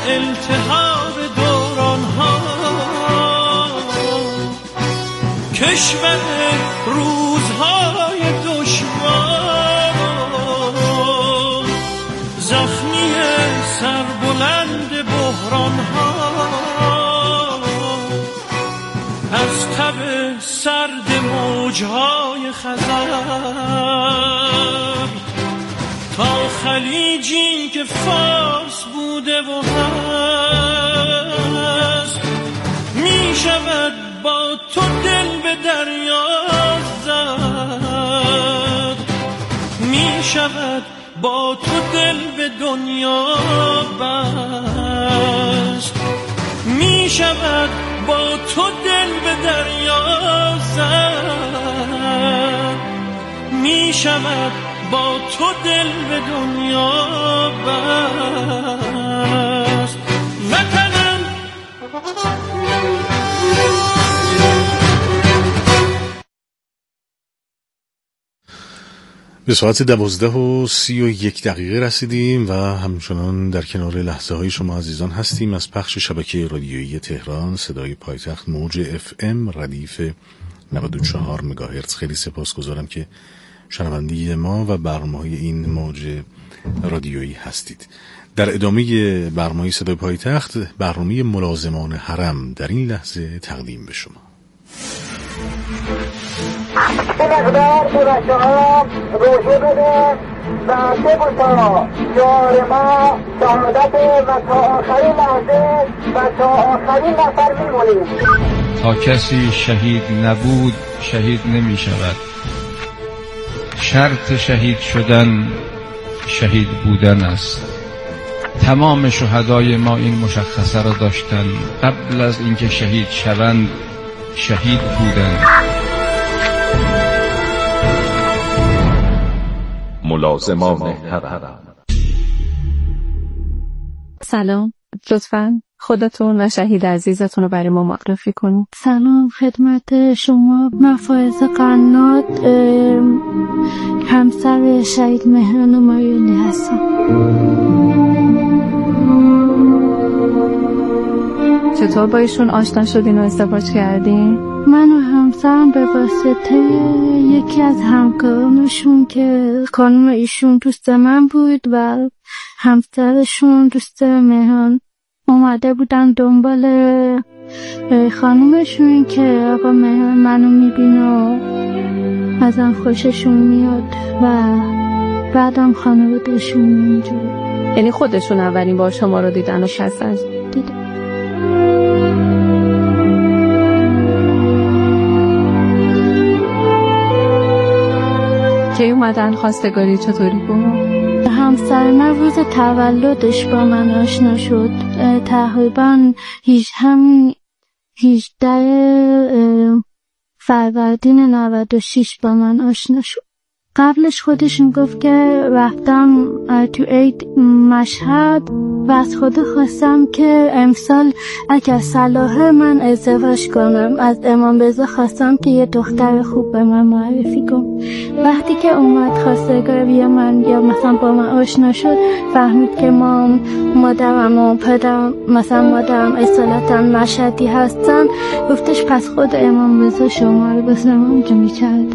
التهاب دوران ها، کشور روزهای دشوار، زخمی سربلند بحران ها، از تب سرد موجهای خزر تا خلیجی که فارس بوده و هست، می شود با تو دل به دریا زد، می شود با تو دل به دنیا بست، می شود با تو دل به دریا زد، می شود با تو دل به دنیا بست. وطنم به ساعت 12:31 رسیدیم و همچنان در کنار لحظه های شما عزیزان هستیم. از پخش شبکه رادیویی تهران صدای پایتخت موج FM ردیف 94 مگاهرتز خیلی سپاسگزارم که شنونده ما و برنامه‌های این موج رادیویی هستید. در ادامه برنامه صدای پایتخت برنامه ملازمان حرم در این لحظه تقدیم به شما. این اقدار به بچه ها روشه بده و بگوشا جار ما شهادت و تا آخرین لحظه و تا آخرین نفر میمونیم. تا کسی شهید نبود شهید نمی شود. شرط شهید شدن شهید بودن است. تمام شهدای ما این مشخصه را داشتن، قبل از اینکه شهید شوند شهید بودند. ملازمان حرم. سلام، لطفاً خودتون و شهید عزیزتون رو برای ما معرفی کنید. سلام خدمت شما، من فائزه قنات، همسر شهید مهران مایونی هستم. چطور با ایشون آشنا شدین و ازدواج کردین؟ من و همسرم به واسطه یکی از همکارانشون که خانم ایشون دوست من بود و همسرشون دوست مهران اومده بودن دنبال خانومشون که آقا مهران منو میبینه و ازم خوششون میاد و بعدم خانوادهشون اینجور. یعنی خودشون اولین بار شما رو دیدن و شستن؟ دیدن. که اومدن خواستگاری چطوری بود؟ همسر من روز تولدش با من آشنا شد، تقریبا 18 فروردین 96 با من آشنا شد. قبلش خودش میگفت که رفتم تو عید مشهد و از خدا خواستم که امسال اگر صلاحه من ازدواج کنم. از امام رضا خواستم که یه دختر خوب به من معرفی کن. وقتی که اومد خواستگاری من یا مثلا با من آشنا شد، فهمید که مادرم و پدرم مثلا مادرم اصالتا مشهدی هستن، گفتش پس خود امام رضا شما رو بس امام جمعی کرد.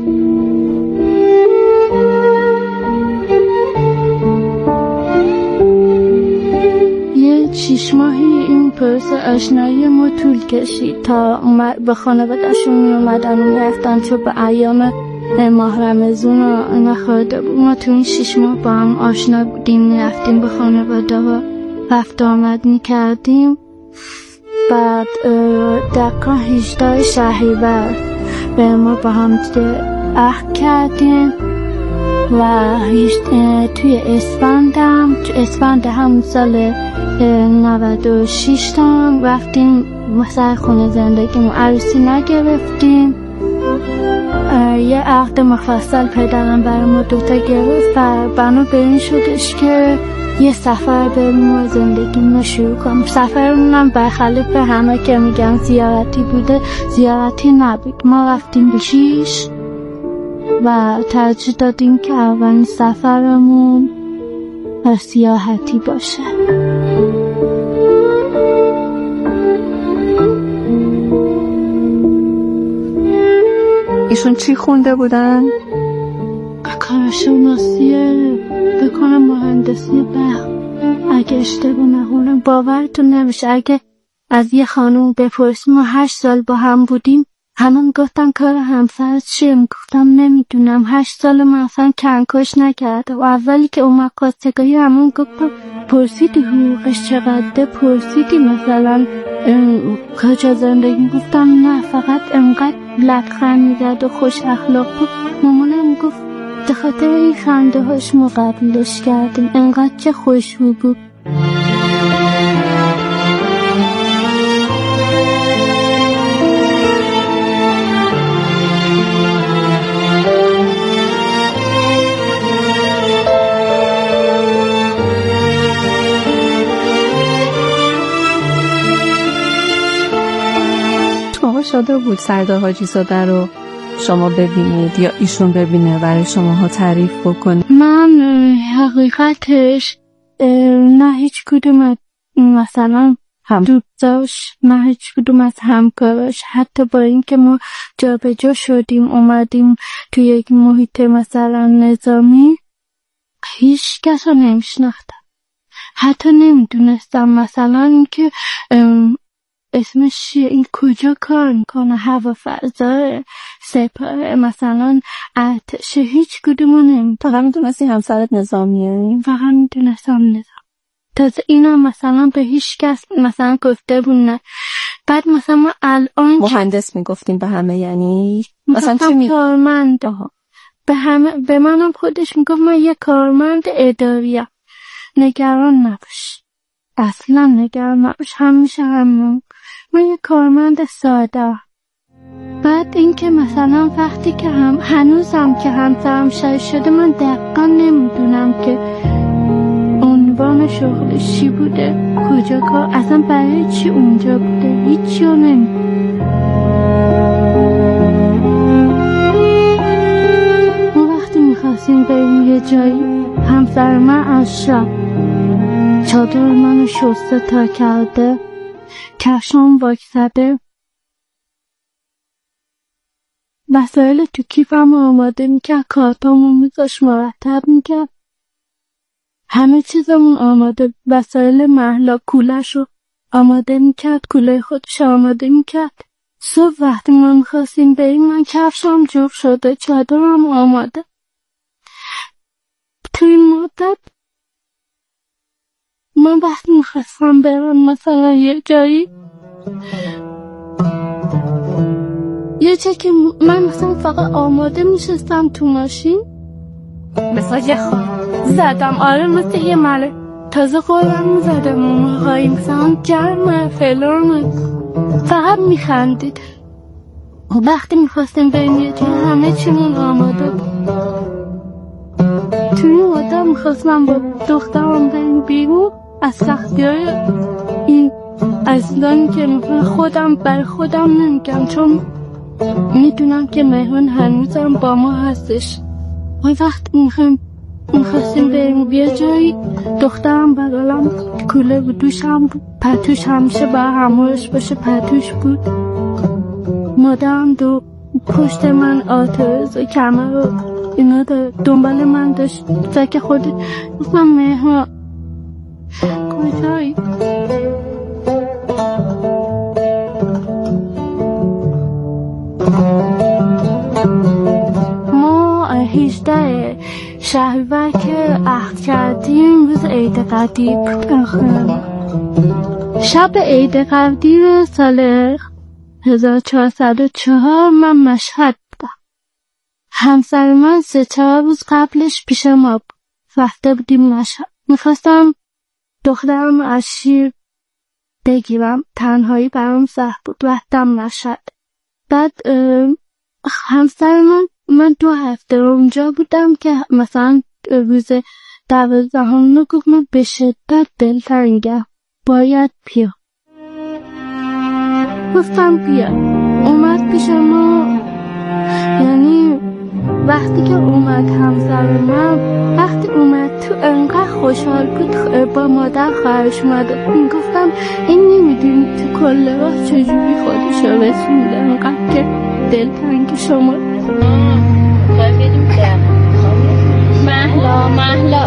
یه 6 ماهی این پروسه آشنایی ما طول کشید تا به خانواده‌شون می اومدن و میرفتن، چون به ایام ماه رمضان رو نخورده بود. ما تو این 6 ماه با هم آشنا بودیم، میرفتیم به خانواده ها رفت آمد میکردیم. بعد دقیقا 18 شهریور به ما با هم عهد کردیم و توی اسفند همون سال 96 تا رفتیم سر خونه زندگیمون. عروسی نگرفتیم، یه عقد مفصل پدرم برای ما دوتا گرفت و بنا به این شدش که یه سفر بریم و زندگیمون شروع کنم. سفرمونم برخلاف همه که میگن زیارتی بوده، زیارتی نبود. ما رفتیم به شیش و ترجیح دادیم که اولین سفرمون سیاحتی باشه. ایشون چی خونده بودن؟ کارشناسی بکنم مهندسی برق. اگه اشتباه نکنم باورتون نمیشه اگه از یه خانوم بپرسیم ما 8 سال با هم بودیم همون گفتن کار همسرت چیه؟ گفتم نمیدونم. 8 سال من اصلا کنکاش نکردم و اولی که اومد خواستگاری همون گفتم پرسیدی حقوقش چقدره؟ پرسیدی مثلا کجا زندگی؟ گفتم نه، فقط انقدر لبخند میزد و خوش اخلاق بود. مامانم گفت به خاطر این خنده هاش ما قبولش کردیم، انقدر که خوشبو بود. شده بود سردار حاجی زاده رو شما ببینید یا ایشون ببینه برای شماها تعریف بکنه؟ من حقیقتش نه هیچ کدوم مثلا دوستاش نه هیچ کدوم از همکاراش، حتی با اینکه ما جا به جا شدیم اومدیم تو یک محیط مثلا نظامی هیچ کس رو نمیشناختم، حتی نمیدونستم مثلا اینکه اسمش چیه، این کجا کار میکنه، هوافضا، سپاه، مثلا ارتش، هیچ کدومو نمیدونم. فقط میدونستی همسرت نظامیه؟ فقط میدونستم نظام. تازه اینا مثلا به هیچ کس مثلا گفته بود نه. بعد مثلا ما الان مهندس میگفتیم به همه، یعنی مثلا چی کارمند به همه، به منم خودش میگفت من یه کارمند اداریم، نگران نباش، اصلا نگران نباش، همیشه همون من یه کارمند ساده. بعد اینکه مثلا وقتی که هنوزم که همسرم شهید شده من دقیقا نمیدونم که عنوان شغلش چی بوده، کجا کار، اصلا برای چی اونجا بوده، هیچی رو نمیدونم. ما وقتی میخواستیم بریم یه جایی همسر من از شب چادر منو شسته تا کرده، کفشام واک زده، وسایل تو کیفم آماده میکرد، کارتامون میذاش مرتب میکرد، همه چیزمون آماده، وسایل محلا کولش رو آماده میکرد، کوله خودش آماده میکرد. صبح وقتی ما میخواستیم بریم من کفشام جفت شده، چادرم آماده. تو این مدت من وقتی میخواستم برم مثلا یه جایی که من مثلا فقط آماده میشستم تو ماشین مثلا یه زدم، آره مثل یه مله تازه قولم میزدم موقعی مثلا جرمه فلان، فقط میخندید. وقتی میخواستیم بریم یه جایی همه چیمون آماده بود. تو این مدت میخواستم با دخترم بریم بیرون، از سختی‌های این اصلا که خودم بر خودم نمیگم چون میدونم که مهمون هنوزم با ما هستش. و وقت میخواستیم بریم بیا جایی دخترم بغلم کوله بود، دوشم بود، پتوش همیشه با همراهش باشه پتوش بود، مادرم دو پشت من آترز و کمر و اینا دنبال من داشت. زکه خودت گفتم مهمان کجایی؟ ما 18 شهریور که عقد کردیم روز عید قدیر بود. شب عید قدیر سال 1404 من مشهد بودم. همسر من 3-4 روز قبلش پیش ما بود، رفته بودیم مشهد. میخواستم دخترم از شیر بگیرم، تنهایی برام سخت بود، رفتم مشهد. بعد همسر من 2 هفته اونجا بودم که مثلا روز 12 گفت من به شدت دلتنگم باید بیا. گفتم بیا. اومد پیش ما، یعنی وقتی که اومد همسر من وقتی اومد تو انقدر خوشحال بود، با مادر خواهرش اومده. گفتم این نمیدونی تو کل راه چجوری خودش رو رسونده، انقدر که دلتنگ شما. باید بریم در محلا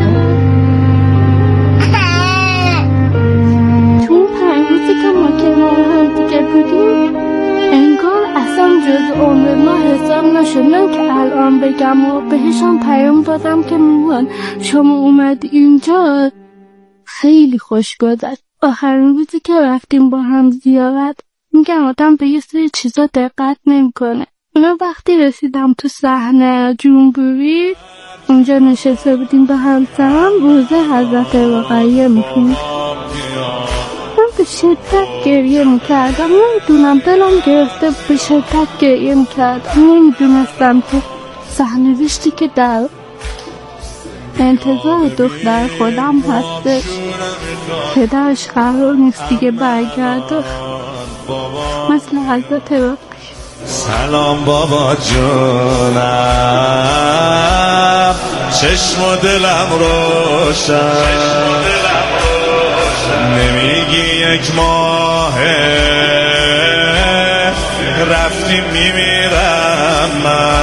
تو 5 روزی که ما کنار هم دیگه بودیم انگار اصلا جز عمر ما حساب نشد. من که الان بگم و بهشم پیام دادم که میوان شما اومد اینجا خیلی خوش گذشت. آخرین روزی که رفتیم با هم زیارت میگم آدم به یه سری چیزا دقت نمیکنه. من وقتی رسیدم تو صحنه جمهوری اونجا نشسته بودیم با همسرم روزه حضرت رقیه میخوند. من به شدت گریه میکردم، نمیدونم دلم گرفته به شدت گریه میکردم. نمیدونستم که سرنوشتی که در انتظار دختر خودم هستش پدرش قرار نیست دیگه برگرده مثل حضرت رقیه. سلام بابا جونم، چشم و دلم روشن، نمیگی یک ماهه رفتیم میمیرم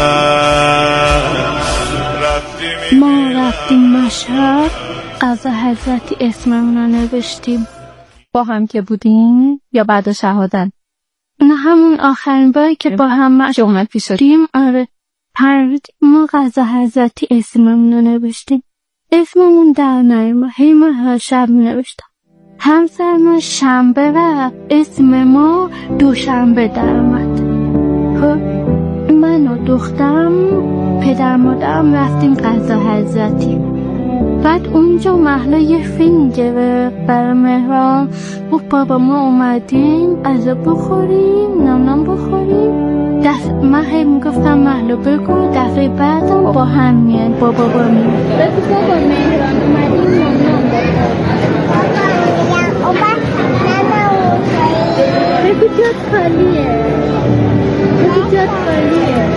ما رفتیم مشهد قضا حضرتی اسممون رو نوشتیم. با هم که بودیم یا بعد شهادت؟ نه همون آخرین باری که با هم مشهد پیش شدیم. آره 5 ما قضا حضرتی اسممون رو نوشتیم. اسممون در نیامد، هی ما هر شب نوشتم. همسر ما شنبه رفت، اسم ما دوشنبه در اومد. خب من و دخترم پدر مادرم رفتیم قضا حضرتی. بعد اونجا محلا یه فیلم گرفت برای مهران. گفت بابا ما اومدیم غذا بخوریم نام بخوریم. من هی میگفتم محلا بگو دفعه بعدم با هم میان با بابا میان. بگو بابا مهران اومدیم نام بگو جات خالیه. بگو جات خالیه.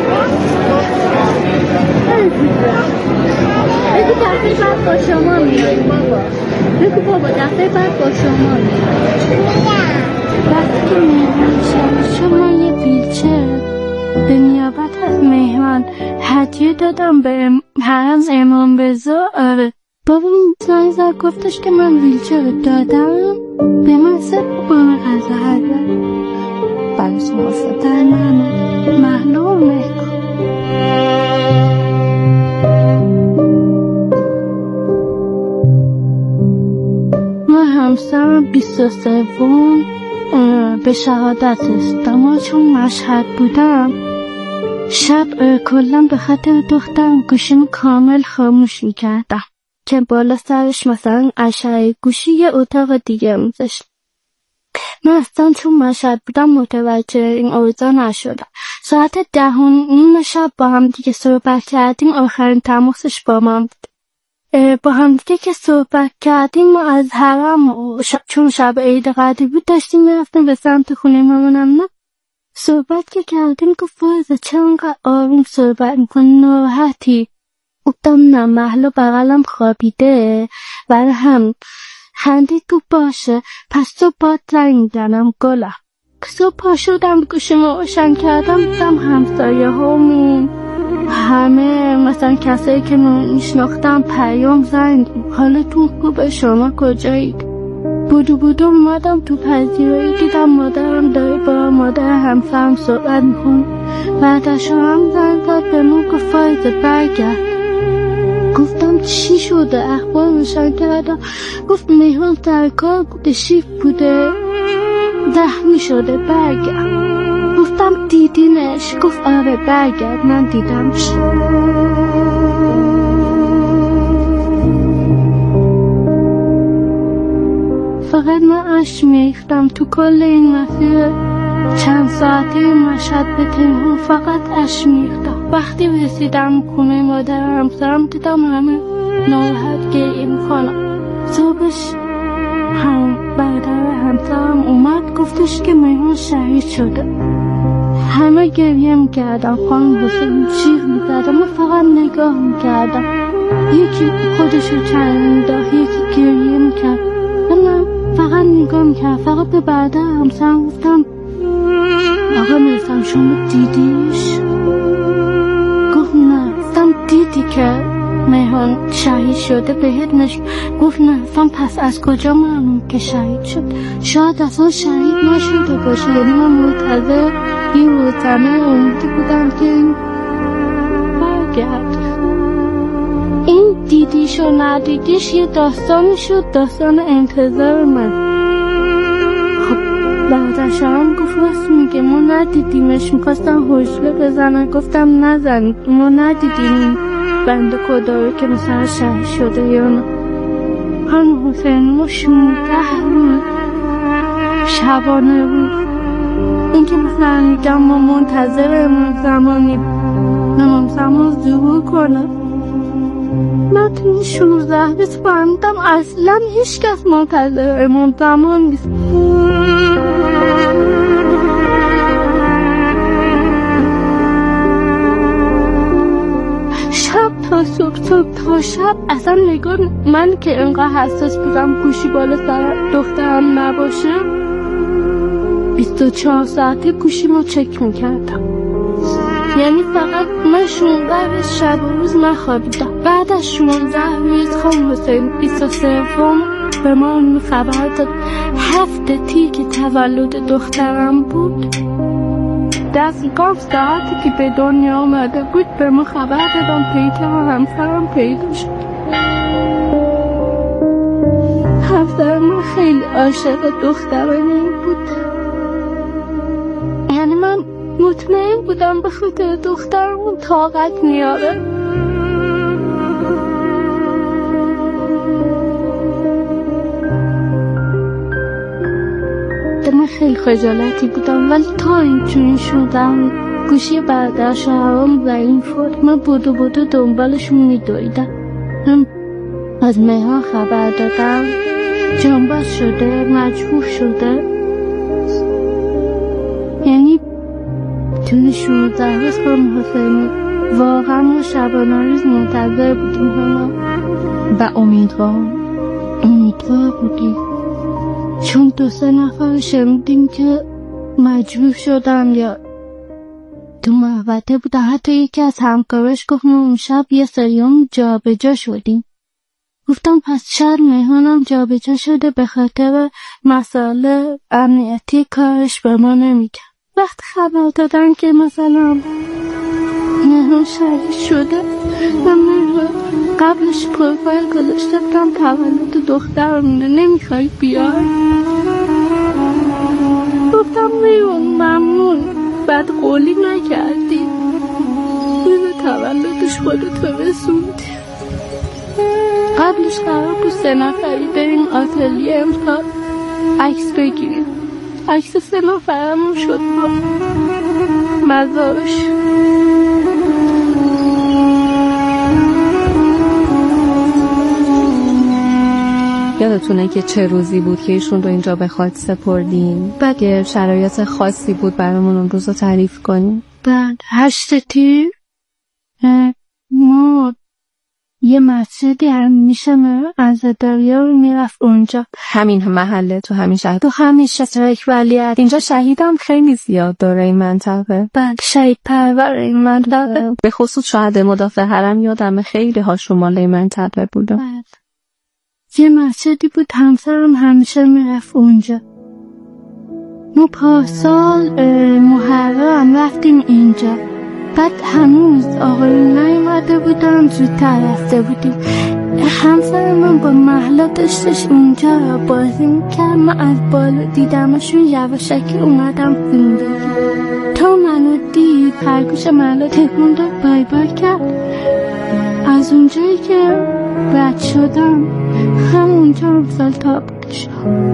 بگو دفعه بعد با شما میاییم بابا. بگو بابا دفعه بعد با شما میاییم. وقتی که مهران شما یه بیلچر به نیابت از مهران هدیه دادم به حرم امام رضا. آره بابا زنگ زد گفتش که من ویلچر دادم به من بابا قضا حضرت برای شما در محلوم نکن. من همسرم 23 به شهادت رسیدم. چون مشهد بودم شب کلا به خاطر دخترم گوشیم کامل خاموش میکردم که بالا سرش مثلا اشعه گوشی یه اتاق دیگه میذاشت. من اصلا چون مشهد بودم متوجه این اوضاع نشدم. ساعت 10:30 شب با هم دیگه صحبت کردیم. آخرین تماسش با من بود. با هم دیگه که صحبت کردیم ما از حرم چون شب عید قدیر بود داشتیم میرفتیم به سمت خونه مامانم. نه صحبت که کردیم گفت فایزه چرا انقدر آروم صحبت میکنی ناراحتی؟ گفتم نه محلا بغلم خوابیده برای هم خندید. گفت باشه پس صبح باد زنگ میزنم گلم. صبح پا شدم گوشم روشن کردم دیدم همسایه همون همه مثلا کسایی که میشناختم پیام زنگ حالتون خوبه شما کجایید؟ بودو اومدم تو پذیرایی دیدم مادرم داره با مادر همسرم صحبت میکن. بعدش هم زنگ داد به من گفت فایزه برگرد. گفتم چی شده؟ اخبار روشن کردم. گفت مهران سرکار بوده شیف بوده زخمی شده برگرد. گفتم دیدینش؟ گفت آره برگرد من دیدمش. فقط من اشک میریختم تو کل این مسیر چند ساعتی مشهد به تهران فقط اشک میریختم. وقتی رسیدم خونه مادر همسرم دیدم همه ناراحت گریه میکنم. صبحش برادر همسرم اومد گفتش که مهران شهید شده. همه گریه میکردم. خانم حسین شیخ میزدم. من فقط نگاه میکردم. یکی خودشو چند میداخت یکی گریه میکرد. من فقط نگاه میکردم. فقط به برادر همسرم گفتم آقا میرسم شما دیدیش؟ وقتی که مهان شهید شده بهت گفت نفهم پس از کجا معلوم که شهید شد؟ شاید اصلا شهید نشده باشه. یعنی من منتظر این روزنه امیدی بودم که این برگرد. این دیدیش و ندیدیش یه داستانی شد، داستان انتظار من. خب بعدش هم گفت راست میگه ما ندیدیمش، میخواستم حجله بزنن گفتم نزن، ما ندیدیم بنده خدا رو که مثلا شهید شده یا نه. خانم حسین ما 16 روز شبانه بود. این که مثلا میگم ما منتظر امام زمان ظهور کنه، من تو این 16 روز فهمیدم اصلا هیچ کس منتظر امام زمان نیست. شب تا صبح تا شب اصلا نگاه من که انقدر حساس بودم گوشی بالا سر دخترم نباشه 24 ساعته گوشیمو چک میکردم. یعنی فقط من 16 شب و روز نخوابیدم. بعد از 16 روز خانم حسین 23 به ما خبر داد هفته که تولد دخترم بود. دقیقا ساعتی که به دنیا آمده بود به ما خبر دادم پیدا همسرم پیدا شد. همسرم خیلی عاشق دخترانه بود. یعنی من مطمئن بودم به خاطر دخترمون طاقت میاره. من خیلی خجالتی بودم ولی تا اینجوری شدم گوشی برادرش هوام زنگ خورد. من بودو دنبالشون میدویدم. هم از مهان خبر دادم جنبش شده، مجبور شده. یعنی توی 16 روز خانم حسینی واقعا ما شبانه روز منتظر بودیم و امیدوار بودیم، چون 2-3 نفر شنیدیم که مجبور شدن یا تو محوطه بودن. حتی یکی از همکارش گفت ما اون شب یه سریام جا به جا شدیم. گفتم پس شاید مهانم جا به جا شده به خاطر مسئله امنیتی کارش به ما نمیگن. وقتی خبر دادن که مثلا مهان شهید شده من قبلش پروفایل گذاشته بودم تولد دخترمونه نمیخوای بیای؟ گفتم میون ممنون. بعد قولی نکردی روز تولدش خودت رسوندی. قبلش قرار بود 3 نفری بریم آتلیه امسال عکس بگیریم. عکس 3 نفرمون شد با مزارش. یادتونه که چه روزی بود که ایشون رو اینجا به خاک سپردیم؟ بعد یه شرایط خاصی بود برامون اون روز رو تعریف کنیم. بعد 8 تیر ما یه مسجدی همیشه از دریا میرفت اونجا، همین محله، تو همین شهر، تو همین شهر ولیعت. اینجا شهیدم خیلی زیاد داره این منطقه. بعد شهید پرور این منطقه، به خصوص شهید مدافع حرم یادمه خیلی هاشون مال این منطقه بودن. بعد یه مسجدی بود همسرم همیشه میرفت اونجا. ما پارسال محرم رفتیم اینجا. بعد هنوز آقایون نیومده بودن، زودتر رفته بودیم. همسر من با محلا داشتش اونجا بازی میکرد. من از بالا دیدمشون یواشکی اومدم زندگی. تا منو دید پرگوش محلا تکون داد بای بای کرد. از اونجایی که رد شدم همونجا امسال تابوتش.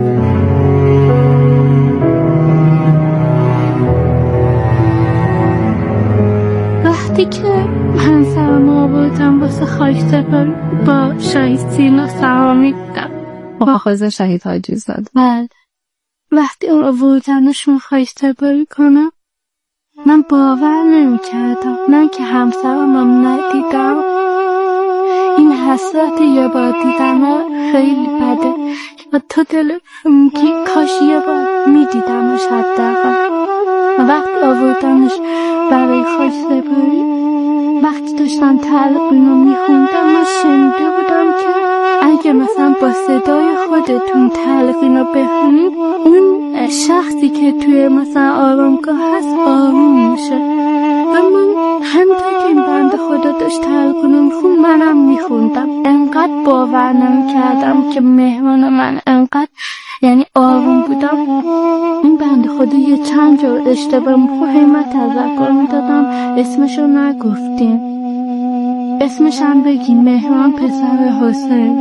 وقتی که همسرم آوردم واسه خاک سپاری با شهید سینا سرامی بودم، مؤاخذ شهید حاجی زاده. بله. وقتی اون آوردنشون خاک سپاری کنم من باور نمی کردم. نه که همسرم هم ندیدم. این حسرت یه بار دیدم خیلی بده و تو دلم میگی کاش یه بار میدیدمش حداقل. و وقتی آوردنش برای خاک سپاری وقتی داشتم تلقین رو میخوندم من شنیده بودم که اگه مثلا با صدای خودتون تلقین رو بخونید اون شخصی که توی مثلا آرامگاه هست آروم میشه و من همینطور که این بنده خدا داشت تلقین رو میخوند منم میخوندم. انقدر باور نمیکردم که مهمان من انقدر یعنی آروم بودم. این بنده خدا یه چند جور اشتباه میخواه تذکر میدادم اسمشو نگفتیم، اسمش هم بگیم مهمان پسر حسین.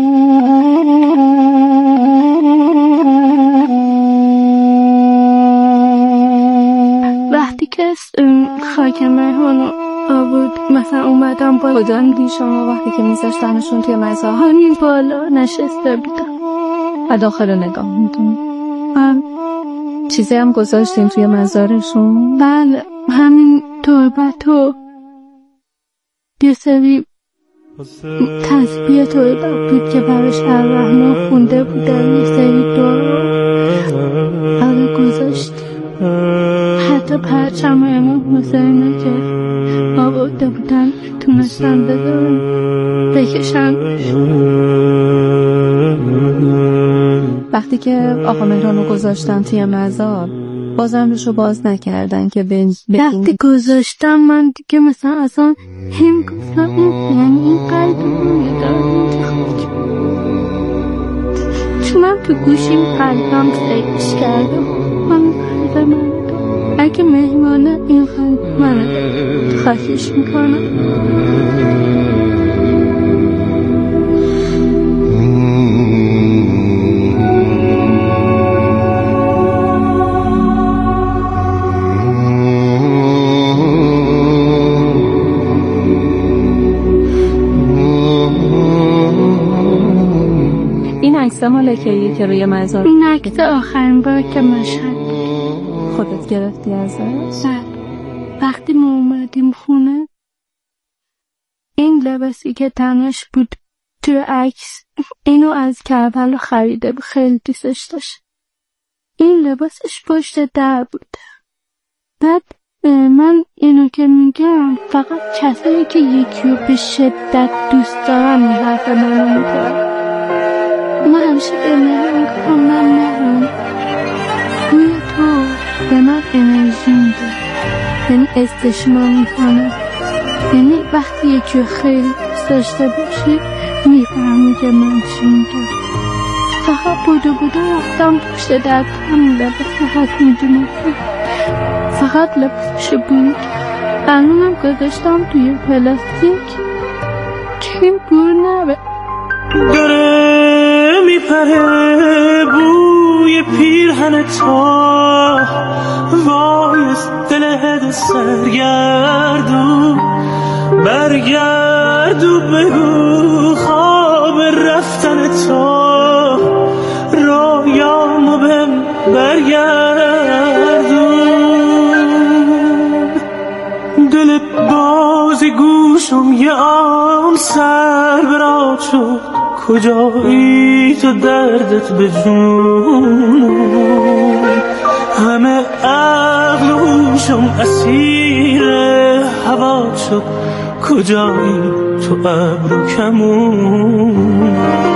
وقتی که خاک مهمان آورد مثلا اومدم بالا خدا میدین شما وقتی که میذاشتنشون توی مزار همین بالا نشسته بودم و داخل نگاه میدون چیزی هم گذاشتین توی مزارشون؟ بله همین تربت و یه سری تسبیح تربت بود که براش الرحمن خونده بودن، یه سری دعا گذاشت. حتی پرچم امام حسین که آورده بودن تونستن بذارن بکشن. وقتی که آقا مهران رو گذاشتن توی مزار بازم روشو باز نکردن که وقتی گذاشتم من دیگه مثلا اصلا هم گفتم یعنی این قلب روی دارم چون من تو گوشیم قلبم سیرش کردم من قلب من اگه مهمانه این قلب منه خواهش میکنم. عکس مالکیه که روی مزار؟ این عکس آخرین بار که مشهد خودت گرفتی ازش؟ وقتی ما اومدیم خونه این لباسی که تنش بود تو عکس اینو از کربلا خریده بود، خیلی دوستش داشت. این لباسش پشت در بود. بعد من اینو که میگم فقط کسایی که یکی رو به شدت دوست دارن این حرف منو میتونن. من همیشه به مهران گفتم من مهران روی تو به من انرژی میده، یعنی استشمام میکنه، یعنی وقتی یکی رو خیلی دوست داشته باشی میفهمی که من چی میگم. فقط بودو رفتم پشت در همین لباس راحت میدونم فقط لباسش بود. الانم گذاشتم توی پلاستیک که بور نبه. داره میپره بوی پیرهن تا وای از دل سرگردو برگردو بگو خواب رفتن تا رایامو بهم برگردو دل بازی گوشم یه آن سر برات شد کجایی تو دردت به جون همه عقل و هوشم اسیر هوا شد کجایی تو ابر و کمون.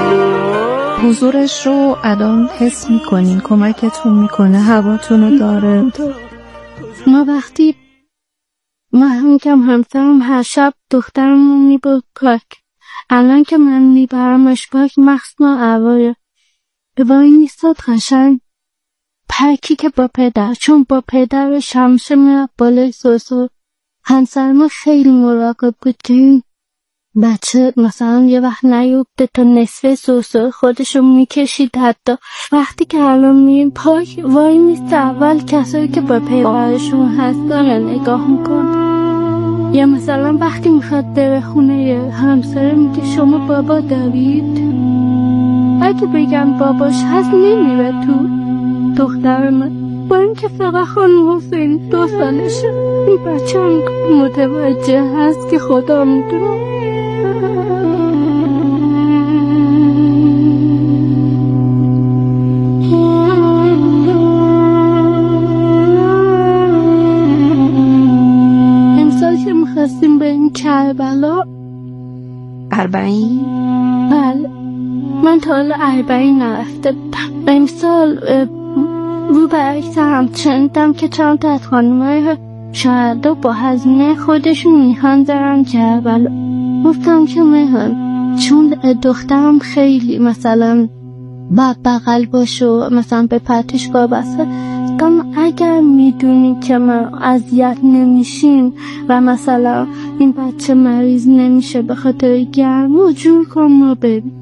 حضورش رو الان حس میکنین؟ کمکتون میکنه؟ هواتون رو داره؟ ما وقتی من همسرم هر شب دخترمون میبرد پاک، الان که من میبرمش پاک مخصوصا اوایل وای نیستاد قشنگ پاکی که با پدر، چون با پدرش همیشه میرد بالای سوسو. همسر ما خیلی مراقب بود که این بچه مثلا یه وقت نیفته تا نصف سوسو خودشو میکشید. حتی وقتی که الان میریم پاک وای نیست اول کسایی که با پدرشون هستن نگاه میکن. یا مثلا وقتی میخواد بره خونه همسر میگه شما بابا دارید؟ اگه بگم باباش هست نمیره تو. دختر من با اینکه فقط خانم حسین 2 سالشه این بچه هم متوجه هست که خدا میدونه. امسال که میخواستیم بریم کربلا 40. بله من تا حالا 40 نرفته بودم. امسال رو برعکس هم شنیدم که چند تا از خانم‌های شهدا با هزینه خودشون میخوان برن کربلا. گفتم که میخوان چون دخترم خیلی مثلا بغل باشه و مثلا به پرتشگاه بسه، اگر میدونی که ما اذیت نمیشیم و مثلا این بچه مریض نمیشه به خاطر گرما، جور کن ما بریم.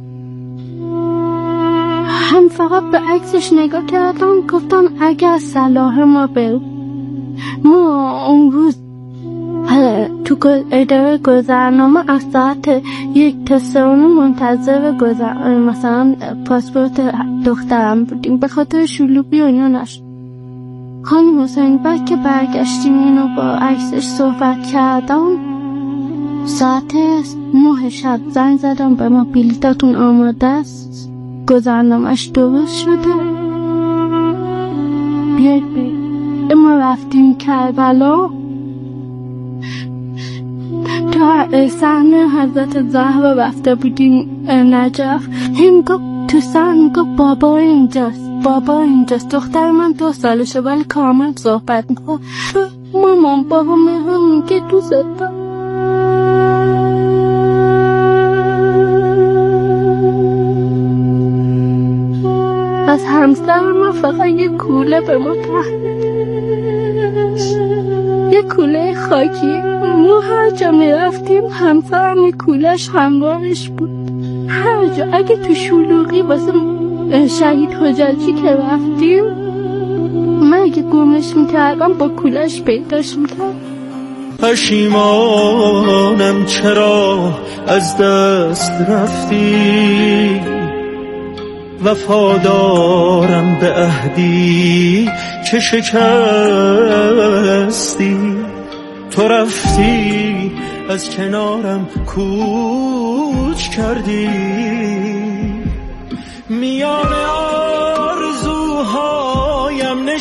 هم فقط به عکسش نگاه کردم گفتم اگر صلاح ما بریم. ما اون روز تو اداره گذرنامه از ساعت 1 تا 3 منتظر مثلا پاسپورت دخترم بودیم به خاطر شلوغی و اینا نشد. خانم حسین بعد که برگشتیم اینو با عکسش صحبت کردم، ساعت 9 شب زنگ زدم به ما بلیطتون آماده است، گذرنامه‌اش درست شده، بیاید بریم. ما رفتیم کربلا، تا صحنه حضرت زهرا رفته بودیم نجف. هم گفت تو صحنه گفت بابا اینجاست. دختر من 2 سالشه ولی کامل صحبت میکنه. مامان بابا من میگه دوست دارم. از همسر ما فقط یه کوله به ما یه کوله خاکی. ما هر جا میرفتیم همسرم یه کولهش همراهش بود. هر جا اگه تو شلوغی واسه شهید حجاجی که رفتیم، من اگه گمش میکردم با کولهش پیداش میکردم. پشیمانم چرا از دست رفتی، وفادارم به عهدی که شکستی. تو رفتی از کنارم کوچ کردی، میان آرزوهایم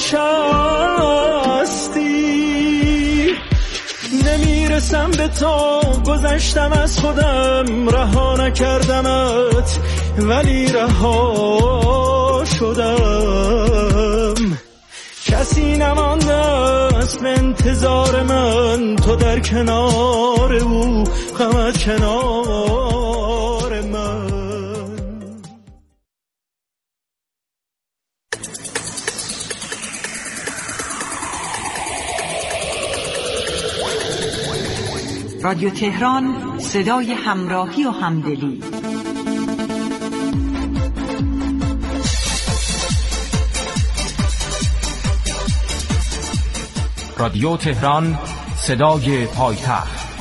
نشستی. نمیرسم به تو، گذشتم از خودم، رها نکردمت ولی رها شدم. کسی نمانده است به انتظار من، تو در کنار او، غمت کنار من. رادیو تهران، صدای همراهی و همدلی. رادیو تهران، صدای پایتخت.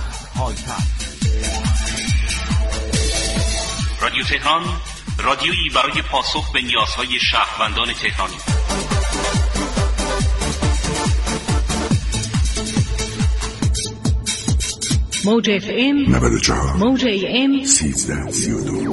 رادیو تهران، رادیویی برای پاسخ به نیازهای شهروندان تهرانی. موج FM 94، موج AM 1332.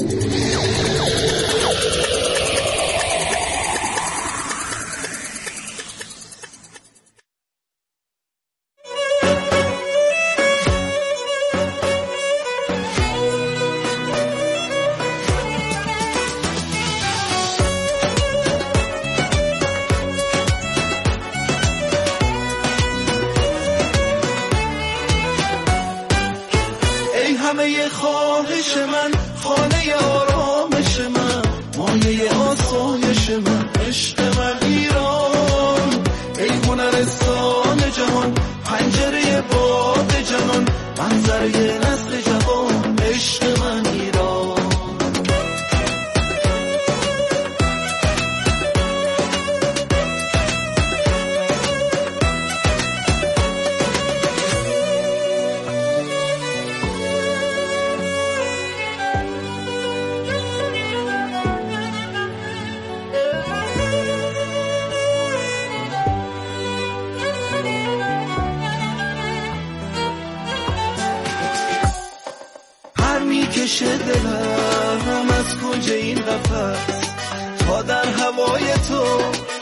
همه خواهش من، خانه آرامش من، مایه آسایش من، عشق من ایران. ای هنرستان جهان، پنجره باد جهان، منظره نسل جوان، عشق من ایران. میکشه دلم از کنج این قفس،